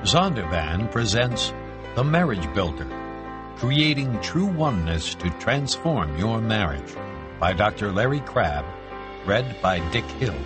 Zondervan presents The Marriage Builder, Creating True Oneness to Transform Your Marriage, by Dr. Larry Crabb, read by Dick Hill.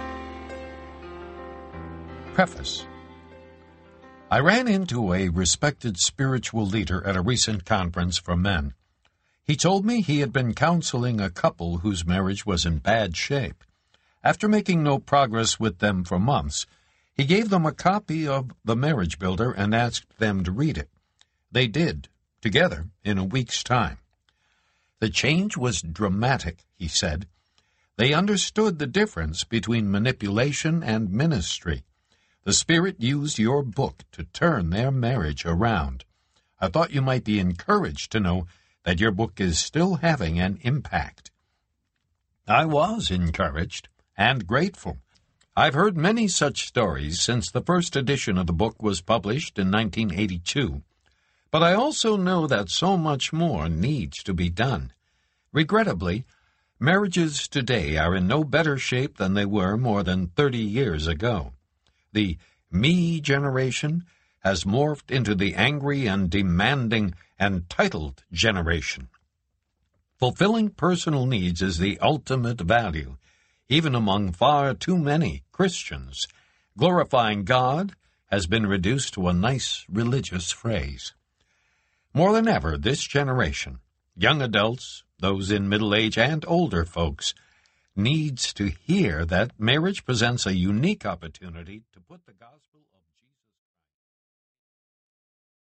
Preface. I ran into a respected spiritual leader at a recent conference for men. He told me he had been counseling a couple whose marriage was in bad shape. After making no progress with them for months, he gave them a copy of The Marriage Builder and asked them to read it. They did, together, in a week's time. The change was dramatic, he said. They understood the difference between manipulation and ministry. The Spirit used your book to turn their marriage around. I thought you might be encouraged to know that your book is still having an impact. I was encouraged and grateful. I've heard many such stories since the first edition of the book was published in 1982, but I also know that so much more needs to be done. Regrettably, marriages today are in no better shape than they were more than 30 years ago. The me generation has morphed into the angry and demanding entitled generation. Fulfilling personal needs is the ultimate value, even among far too many Christians. Glorifying God has been reduced to a nice religious phrase. More than ever, this generation, young adults, those in middle age and older folks, needs to hear that marriage presents a unique opportunity to put the gospel of